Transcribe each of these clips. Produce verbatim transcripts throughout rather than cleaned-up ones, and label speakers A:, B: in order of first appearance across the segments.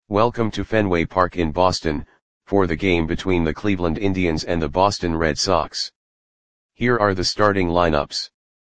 A: Welcome to Fenway Park in Boston, for the game between the Cleveland Indians and the Boston Red Sox. Here are the starting lineups.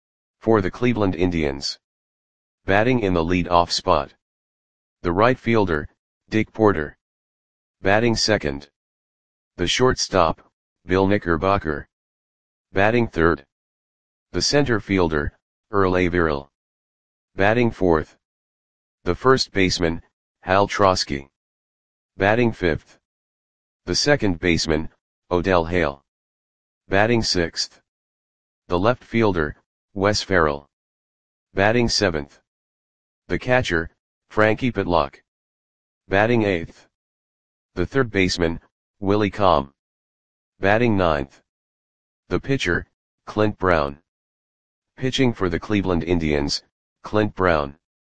A: For the Cleveland Indians. Batting in the lead-off spot. The right fielder, Dick Porter. Batting second. The shortstop, Bill Knickerbocker. Batting third. The center fielder, Earl Averill. Batting fourth. The first baseman, Hal Trosky. Batting fifth. The second baseman, Odell Hale. Batting sixth. The left fielder, Wes Ferrell. Batting seventh. The catcher, Frankie Pitlock. Batting eighth. The third baseman, Willie Comm. Batting ninth. The pitcher, Clint Brown. Pitching for the Cleveland Indians, Clint Brown.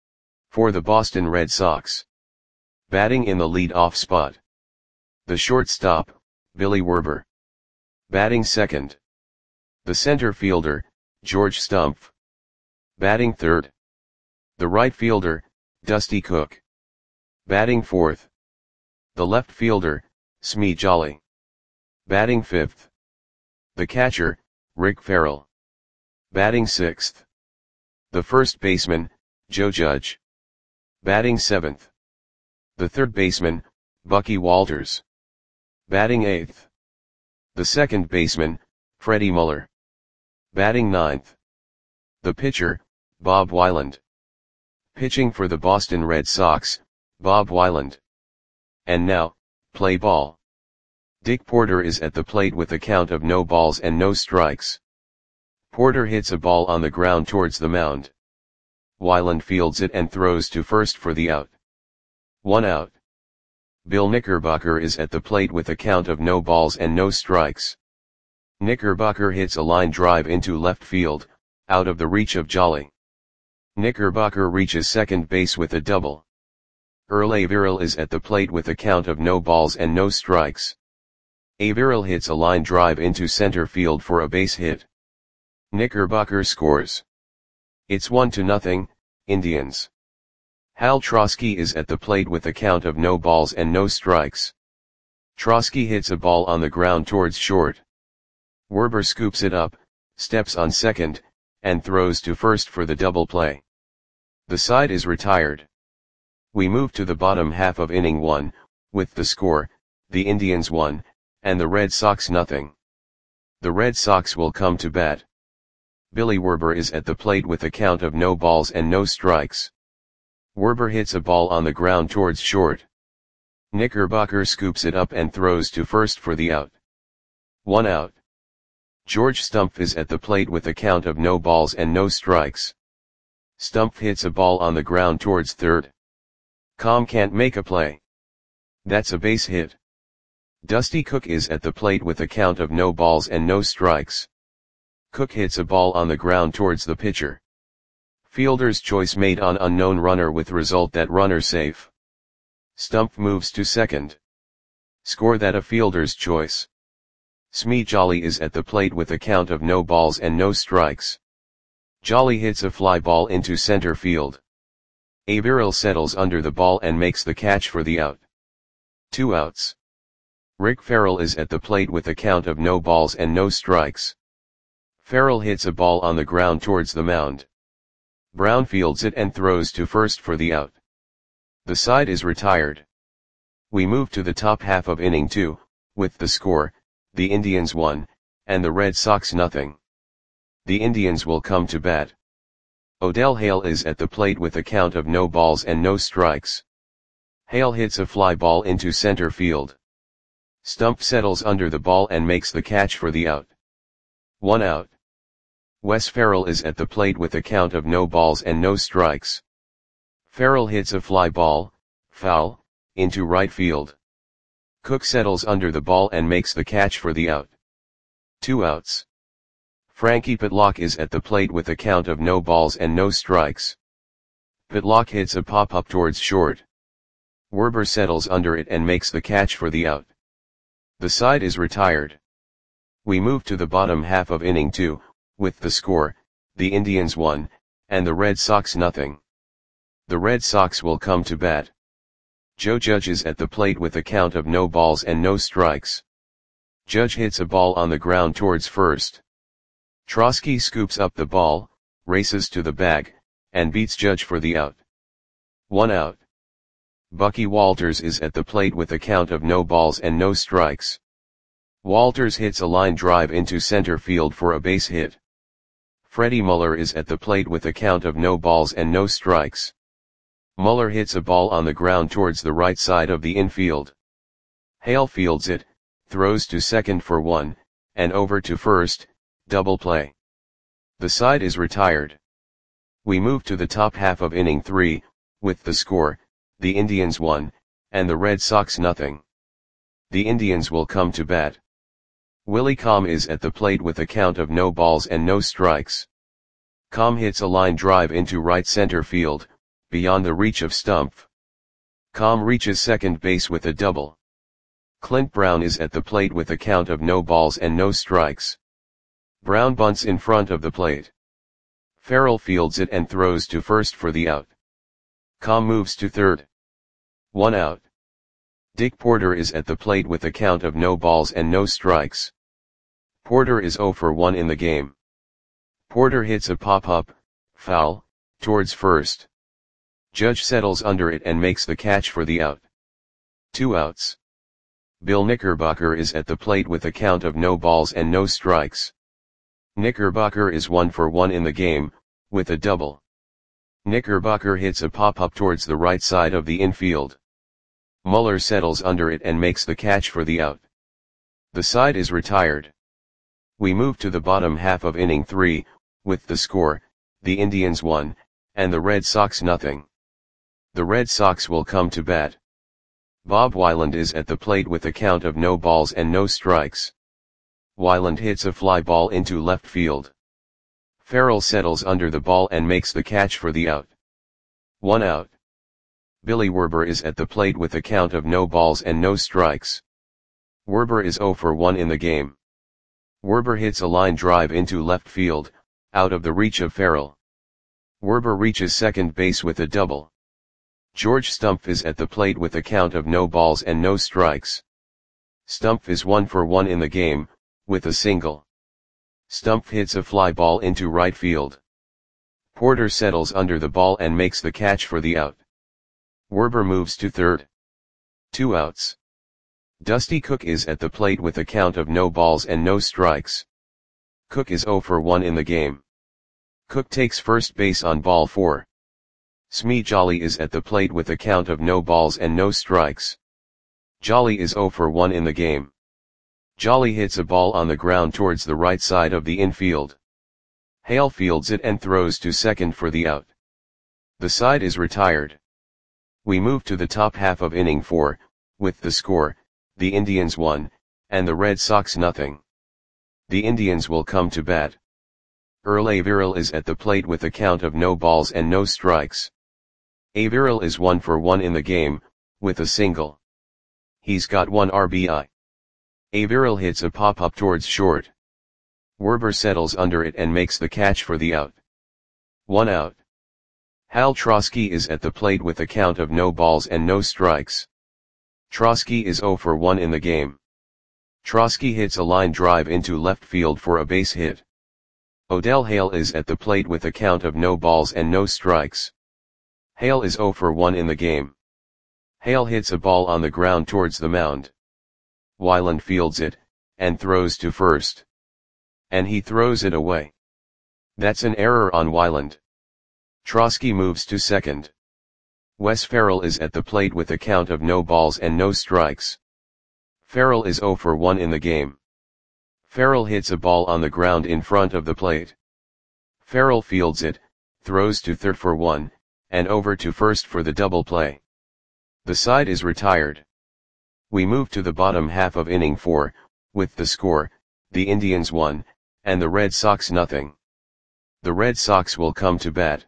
A: For the Boston Red Sox. Batting in the lead-off spot. The shortstop, Billy Werber. Batting second. The center fielder, George Stumpf. Batting third. The right fielder, Dusty Cook. Batting fourth. The left fielder, Smee Jolly. Batting fifth. The catcher, Rick Farrell. Batting sixth. The first baseman, Joe Judge. Batting seventh. The third baseman, Bucky Walters. Batting eighth. The second baseman, Freddie Muller. Batting ninth. The pitcher, Bob Weiland. Pitching for the Boston Red Sox, Bob Weiland. And now, play ball. Dick Porter is at the plate with a count of no balls and no strikes. Porter hits a ball on the ground towards the mound. Weiland fields it and throws to first for the out. One out. Bill Knickerbocker is at the plate with a count of no balls and no strikes. Knickerbocker hits a line drive into left field, out of the reach of Jolly. Knickerbocker reaches second base with a double. Earl Averill is at the plate with a count of no balls and no strikes. Averill hits a line drive into center field for a base hit. Knickerbocker scores. It's one to nothing, Indians. Hal Trosky is at the plate with a count of no balls and no strikes. Trosky hits a ball on the ground towards short. Werber scoops it up, steps on second, and throws to first for the double play. The side is retired. We move to the bottom half of inning one, with the score, the Indians one, and the Red Sox nothing. The Red Sox will come to bat. Billy Werber is at the plate with a count of no balls and no strikes. Werber hits a ball on the ground towards short. Knickerbocker scoops it up and throws to first for the out. One out. George Stumpf is at the plate with a count of no balls and no strikes. Stumpf hits a ball on the ground towards third. Comm can't make a play. That's a base hit. Dusty Cook is at the plate with a count of no balls and no strikes. Cook hits a ball on the ground towards the pitcher. Fielder's choice made on unknown runner with result that runner safe. Stumpf moves to second. Score that a fielder's choice. Smee Jolly is at the plate with a count of no balls and no strikes. Jolly hits a fly ball into center field. Averill settles under the ball and makes the catch for the out. Two outs. Rick Farrell is at the plate with a count of no balls and no strikes. Farrell hits a ball on the ground towards the mound. Brown fields it and throws to first for the out. The side is retired. We move to the top half of inning two, with the score, the Indians one, and the Red Sox nothing. The Indians will come to bat. Odell Hale is at the plate with a count of no balls and no strikes. Hale hits a fly ball into center field. Stumpf settles under the ball and makes the catch for the out. One out. Wes Ferrell is at the plate with a count of no balls and no strikes. Ferrell hits a fly ball, foul, into right field. Cook settles under the ball and makes the catch for the out. Two outs. Frankie Pitlock is at the plate with a count of no balls and no strikes. Pitlock hits a pop-up towards short. Werber settles under it and makes the catch for the out. The side is retired. We move to the bottom half of inning two, with the score, the Indians one, and the Red Sox nothing. The Red Sox will come to bat. Joe Judge is at the plate with a count of no balls and no strikes. Judge hits a ball on the ground towards first. Trosky scoops up the ball, races to the bag, and beats Judge for the out. One out. Bucky Walters is at the plate with a count of no balls and no strikes. Walters hits a line drive into center field for a base hit. Freddie Muller is at the plate with a count of no balls and no strikes. Muller hits a ball on the ground towards the right side of the infield. Hale fields it, throws to second for one, and over to first, double play. The side is retired. We move to the top half of inning three, with the score, the Indians one, and the Red Sox nothing. The Indians will come to bat. Willie Comm is at the plate with a count of no balls and no strikes. Comm hits a line drive into right center field, beyond the reach of Stumpf. Comm reaches second base with a double. Clint Brown is at the plate with a count of no balls and no strikes. Brown bunts in front of the plate. Farrell fields it and throws to first for the out. Comm moves to third. One out. Dick Porter is at the plate with a count of no balls and no strikes. Porter is oh for one in the game. Porter hits a pop-up, foul, towards first. Judge settles under it and makes the catch for the out. Two outs. Bill Knickerbocker is at the plate with a count of no balls and no strikes. Knickerbocker is one for one in the game, with a double. Knickerbocker hits a pop-up towards the right side of the infield. Muller settles under it and makes the catch for the out. The side is retired. We move to the bottom half of inning three, with the score, the Indians one, and the Red Sox nothing. The Red Sox will come to bat. Bob Weiland is at the plate with a count of no balls and no strikes. Weiland hits a fly ball into left field. Farrell settles under the ball and makes the catch for the out. One out. Billy Werber is at the plate with a count of no balls and no strikes. Werber is oh for one in the game. Werber hits a line drive into left field, out of the reach of Farrell. Werber reaches second base with a double. George Stumpf is at the plate with a count of no balls and no strikes. Stumpf is one for one in the game, with a single. Stumpf hits a fly ball into right field. Porter settles under the ball and makes the catch for the out. Werber moves to third. Two outs. Dusty Cook is at the plate with a count of no balls and no strikes. Cook is oh for one in the game. Cook takes first base on ball four. Smee Jolly is at the plate with a count of no balls and no strikes. Jolly is oh for one in the game. Jolly hits a ball on the ground towards the right side of the infield. Hale fields it and throws to second for the out. The side is retired. We move to the top half of inning four, with the score, the Indians one, and the Red Sox nothing. The Indians will come to bat. Earl Averill is at the plate with a count of no balls and no strikes. Averill is one for one in the game, with a single. He's got one R B I. Averill hits a pop-up towards short. Werber settles under it and makes the catch for the out. One out. Hal Trosky is at the plate with a count of no balls and no strikes. Trosky is oh for one in the game. Trosky hits a line drive into left field for a base hit. Odell Hale is at the plate with a count of no balls and no strikes. Hale is oh for one in the game. Hale hits a ball on the ground towards the mound. Weiland fields it, and throws to first. And he throws it away. That's an error on Weiland. Trosky moves to second. Wes Farrell is at the plate with a count of no balls and no strikes. Farrell is oh for one in the game. Farrell hits a ball on the ground in front of the plate. Farrell fields it, throws to third for one, and over to first for the double play. The side is retired. We move to the bottom half of inning four, with the score, the Indians one, and the Red Sox nothing. The Red Sox will come to bat.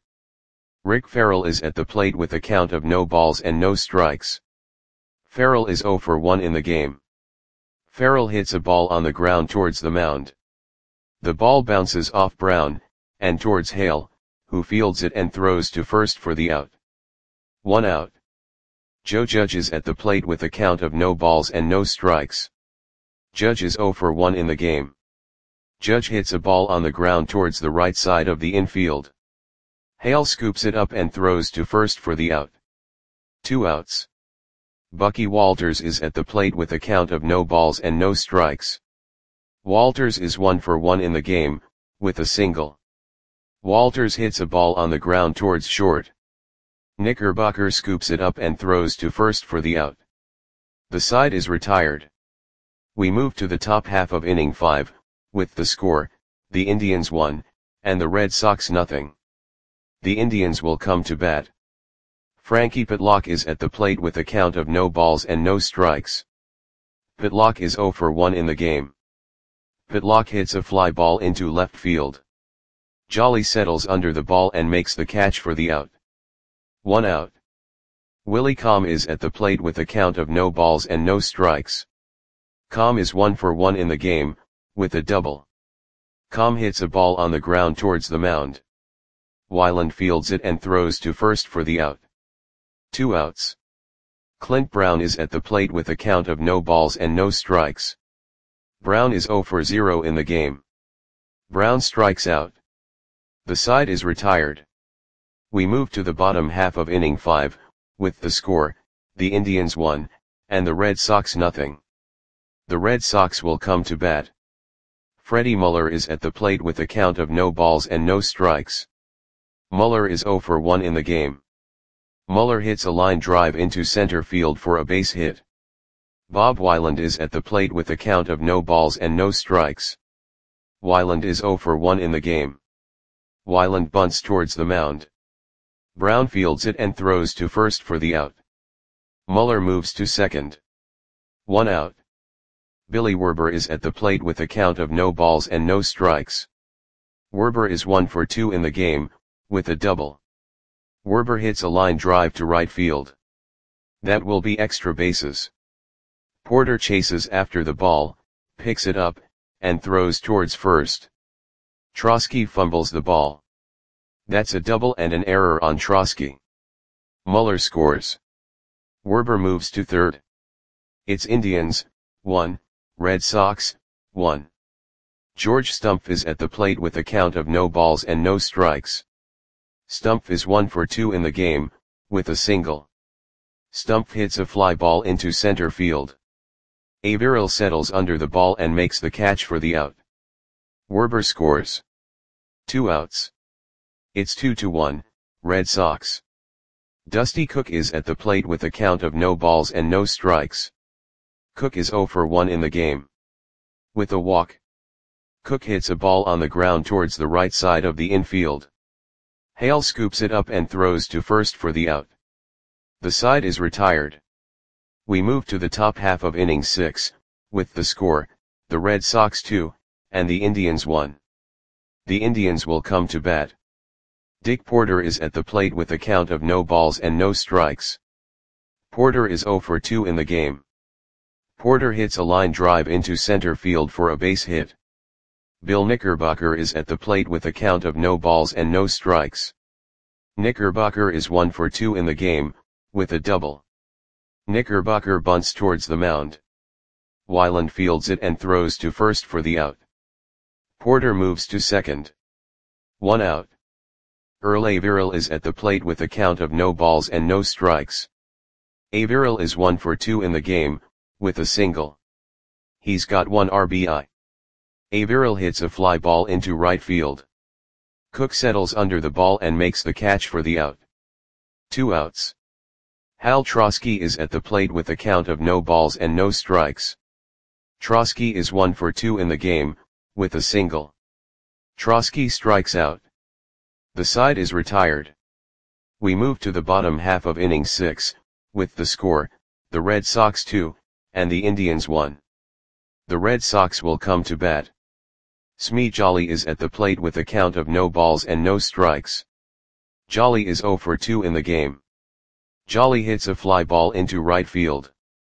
A: Rick Farrell is at the plate with a count of no balls and no strikes. Farrell is oh for one in the game. Farrell hits a ball on the ground towards the mound. The ball bounces off Brown, and towards Hale, who fields it and throws to first for the out. One out. Joe Judge is at the plate with a count of no balls and no strikes. Judge is zero for one in the game. Judge hits a ball on the ground towards the right side of the infield. Hale scoops it up and throws to first for the out. Two outs. Bucky Walters is at the plate with a count of no balls and no strikes. Walters is one for one in the game, with a single. Walters hits a ball on the ground towards short. Knickerbocker scoops it up and throws to first for the out. The side is retired. We move to the top half of inning five, with the score, the Indians one, and the Red Sox nothing. The Indians will come to bat. Frankie Pitlock is at the plate with a count of no balls and no strikes. Pitlock is zero for one in the game. Pitlock hits a fly ball into left field. Jolly settles under the ball and makes the catch for the out. One out. Willie Comm is at the plate with a count of no balls and no strikes. Comm is one for one in the game, with a double. Comm hits a ball on the ground towards the mound. Weiland fields it and throws to first for the out. Two outs. Clint Brown is at the plate with a count of no balls and no strikes. Brown is zero for zero in the game. Brown strikes out. The side is retired. We move to the bottom half of inning five, with the score, the Indians one, and the Red Sox nothing. The Red Sox will come to bat. Freddie Muller is at the plate with a count of no balls and no strikes. Muller is zero for one in the game. Muller hits a line drive into center field for a base hit. Bob Weiland is at the plate with a count of no balls and no strikes. Weiland is zero for one in the game. Weiland bunts towards the mound. Brown fields it and throws to first for the out. Muller moves to second. One out. Billy Werber is at the plate with a count of no balls and no strikes. Werber is one for two in the game, with a double. Werber hits a line drive to right field. That will be extra bases. Porter chases after the ball, picks it up, and throws towards first. Trosky fumbles the ball. That's a double and an error on Trosky. Muller scores. Werber moves to third. It's Indians, one, Red Sox, one. George Stumpf is at the plate with a count of no balls and no strikes. Stumpf is one for two in the game, with a single. Stumpf hits a fly ball into center field. Averill settles under the ball and makes the catch for the out. Werber scores. Two outs. It's two to one, Red Sox. Dusty Cook is at the plate with a count of no balls and no strikes. Cook is zero for one in the game. With a walk. Cook hits a ball on the ground towards the right side of the infield. Hale scoops it up and throws to first for the out. The side is retired. We move to the top half of inning six, with the score, the Red Sox two, and the Indians one. The Indians will come to bat. Dick Porter is at the plate with a count of no balls and no strikes. Porter is zero for two in the game. Porter hits a line drive into center field for a base hit. Bill Knickerbocker is at the plate with a count of no balls and no strikes. Knickerbocker is one for two in the game, with a double. Knickerbocker bunts towards the mound. Weiland fields it and throws to first for the out. Porter moves to second. One out. Earl Averill is at the plate with a count of no balls and no strikes. Averill is one for two in the game, with a single. He's got one R B I. Averill hits a fly ball into right field. Cook settles under the ball and makes the catch for the out. Two outs. Hal Trosky is at the plate with a count of no balls and no strikes. Trosky is one for two in the game, with a single. Trosky strikes out. The side is retired. We move to the bottom half of inning six, with the score, the Red Sox two, and the Indians one. The Red Sox will come to bat. Smee Jolly is at the plate with a count of no balls and no strikes. Jolly is zero for two in the game. Jolly hits a fly ball into right field.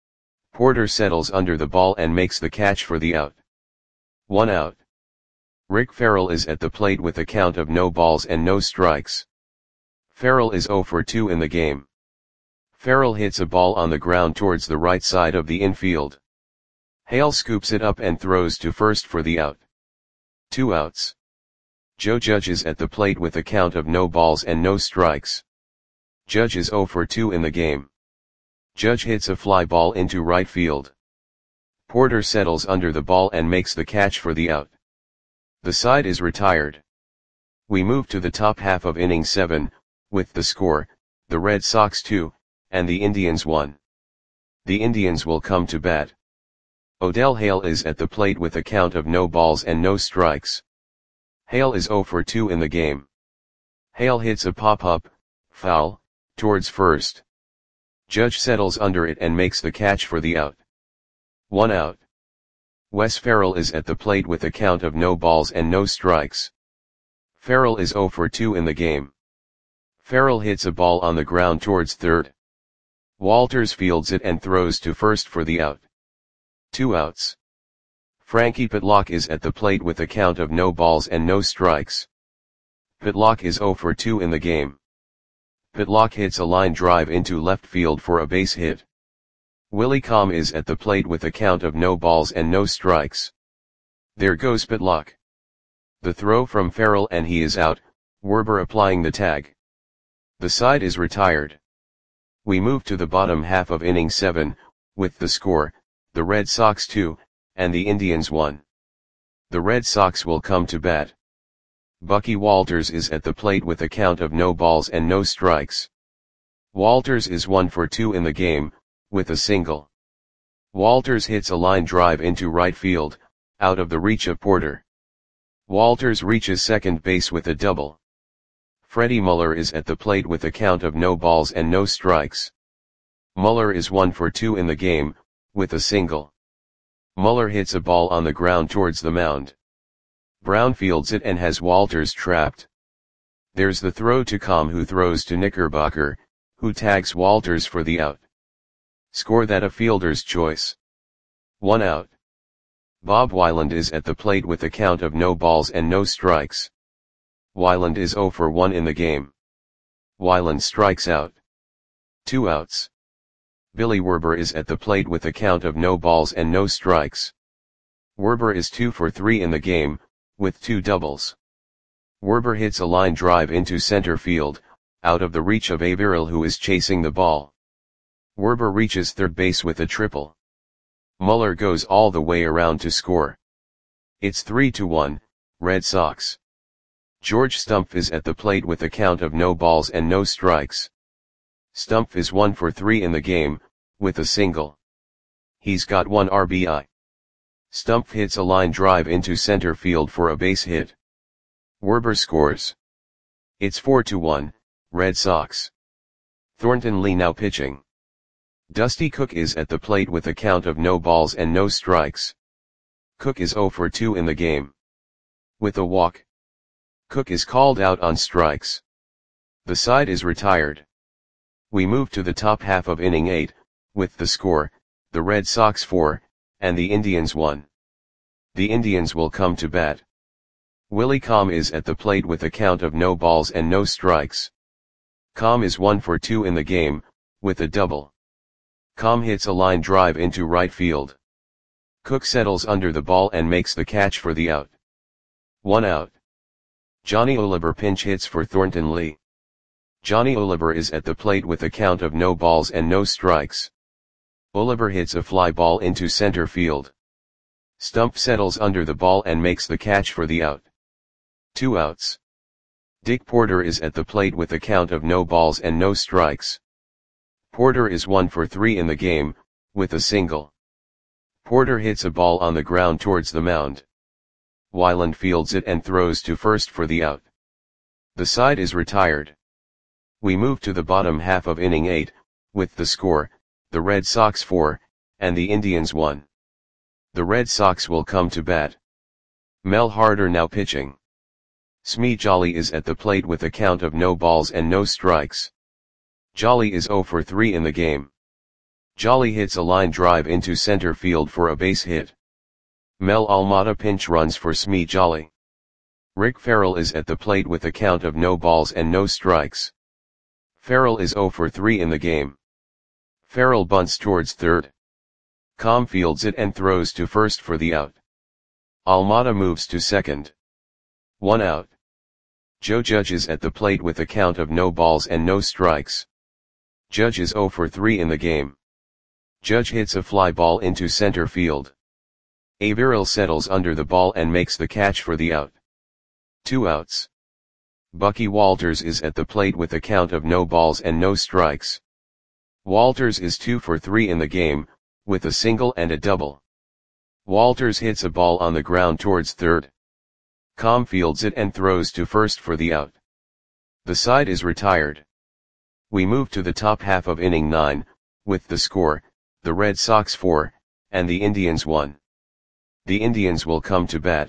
A: Porter settles under the ball and makes the catch for the out. One out. Rick Farrell is at the plate with a count of no balls and no strikes. Farrell is zero for two in the game. Farrell hits a ball on the ground towards the right side of the infield. Hale scoops it up and throws to first for the out. Two outs. Joe Judge is at the plate with a count of no balls and no strikes. Judge is oh for two in the game. Judge hits a fly ball into right field. Porter settles under the ball and makes the catch for the out. The side is retired. We move to the top half of inning seven, with the score, the Red Sox two, and the Indians one. The Indians will come to bat. Odell Hale is at the plate with a count of no balls and no strikes. Hale is oh for two in the game. Hale hits a pop-up, foul, towards first. Judge settles under it and makes the catch for the out. One out. Wes Farrell is at the plate with a count of no balls and no strikes. Farrell is oh for two in the game. Farrell hits a ball on the ground towards third. Walters fields it and throws to first for the out. Two outs. Frankie Pitlock is at the plate with a count of no balls and no strikes. Pitlock is oh for two in the game. Pitlock hits a line drive into left field for a base hit. Willie Comm is at the plate with a count of no balls and no strikes. There goes Pitlock. The throw from Farrell and he is out, Werber applying the tag. The side is retired. We move to the bottom half of inning seven, with the score, the Red Sox two, and the Indians one. The Red Sox will come to bat. Bucky Walters is at the plate with a count of no balls and no strikes. Walters is one for two in the game, with a single. Walters hits a line drive into right field, out of the reach of Porter. Walters reaches second base with a double. Freddie Muller is at the plate with a count of no balls and no strikes. Muller is one for two in the game, with a single. Muller hits a ball on the ground towards the mound. Brown fields it and has Walters trapped. There's the throw to Comm, who throws to Knickerbocker, who tags Walters for the out. Score that a fielder's choice. One out. Bob Weiland is at the plate with a count of no balls and no strikes. Weiland is oh for one in the game. Weiland strikes out. Two outs. Billy Werber is at the plate with a count of no balls and no strikes. Werber is two for three in the game, with two doubles. Werber hits a line drive into center field, out of the reach of Averill, who is chasing the ball. Werber reaches third base with a triple. Muller goes all the way around to score. It's three to one, Red Sox. George Stumpf is at the plate with a count of no balls and no strikes. Stumpf is one for three in the game, with a single. He's got one R B I. Stumpf hits a line drive into center field for a base hit. Werber scores. It's four to one, Red Sox. Thornton Lee now pitching. Dusty Cook is at the plate with a count of no balls and no strikes. Cook is oh for two in the game. With a walk. Cook is called out on strikes. The side is retired. We move to the top half of inning eight, with the score, the Red Sox four, and the Indians one. The Indians will come to bat. Willie Comm is at the plate with a count of no balls and no strikes. Comm is one for two in the game, with a double. Comm hits a line drive into right field. Cook settles under the ball and makes the catch for the out. One out. Johnny Oliver pinch hits for Thornton Lee. Johnny Oliver is at the plate with a count of no balls and no strikes. Oliver hits a fly ball into center field. Stumpf settles under the ball and makes the catch for the out. Two outs. Dick Porter is at the plate with a count of no balls and no strikes. Porter is one for three in the game, with a single. Porter hits a ball on the ground towards the mound. Weiland fields it and throws to first for the out. The side is retired. We move to the bottom half of inning eight, with the score, the Red Sox four, and the Indians one. The Red Sox will come to bat. Mel Harder now pitching. Smee Jolly is at the plate with a count of no balls and no strikes. Jolly is oh for three in the game. Jolly hits a line drive into center field for a base hit. Mel Almada pinch runs for Smee Jolly. Rick Farrell is at the plate with a count of no balls and no strikes. Farrell is oh for three in the game. Farrell bunts towards third. Com fields it and throws to first for the out. Almada moves to second. One out. Joe Judge is at the plate with a count of no balls and no strikes. Judge is zero for three in the game. Judge hits a fly ball into center field. Averill settles under the ball and makes the catch for the out. Two outs. Bucky Walters is at the plate with a count of no balls and no strikes. Walters is two for three in the game, with a single and a double. Walters hits a ball on the ground towards third. Com fields it and throws to first for the out. The side is retired. We move to the top half of inning nine, with the score, the Red Sox four, and the Indians one. The Indians will come to bat.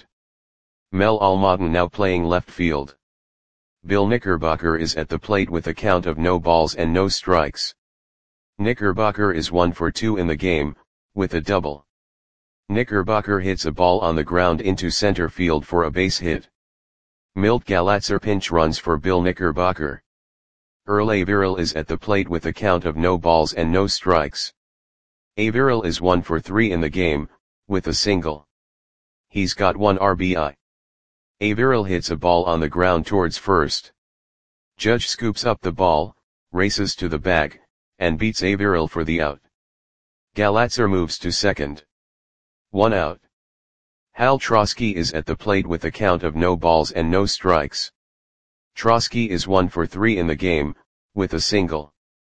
A: Mel Almaden now playing left field. Bill Knickerbocker is at the plate with a count of no balls and no strikes. Knickerbocker is one for two in the game, with a double. Knickerbocker hits a ball on the ground into center field for a base hit. Milt Galatzer pinch runs for Bill Knickerbocker. Earl Averill is at the plate with a count of no balls and no strikes. Averill is one for three in the game, with a single. He's got one R B I. Averill hits a ball on the ground towards first. Judge scoops up the ball, races to the bag, and beats Averill for the out. Galatzer moves to second. One out. Hal Trosky is at the plate with a count of no balls and no strikes. Trosky is one for three in the game, with a single.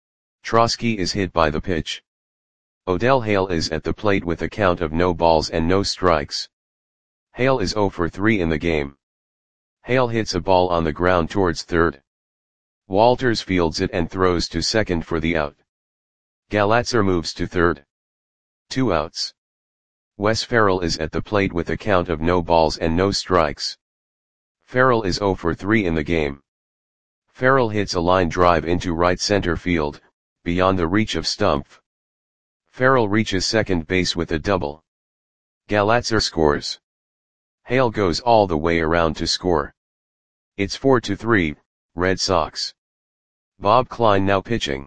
A: Trosky is hit by the pitch. Odell Hale is at the plate with a count of no balls and no strikes. Hale is zero for three in the game. Hale hits a ball on the ground towards third. Walters fields it and throws to second for the out. Galatzer moves to third. Two outs. Wes Farrell is at the plate with a count of no balls and no strikes. Farrell is zero for three in the game. Farrell hits a line drive into right center field, beyond the reach of Stumpf. Farrell reaches second base with a double. Galatzer scores. Hale goes all the way around to score. It's four to three, Red Sox. Bob Klein now pitching.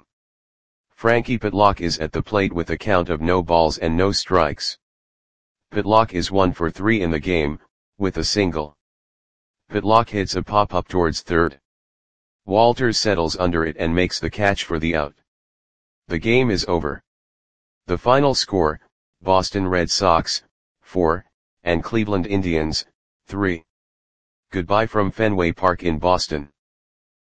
A: Frankie Pitlock is at the plate with a count of no balls and no strikes. Pitlock is one for three in the game, with a single. Pitlock hits a pop-up towards third. Walters settles under it and makes the catch for the out. The game is over. The final score, Boston Red Sox, four, and Cleveland Indians, three. Goodbye from Fenway Park in Boston.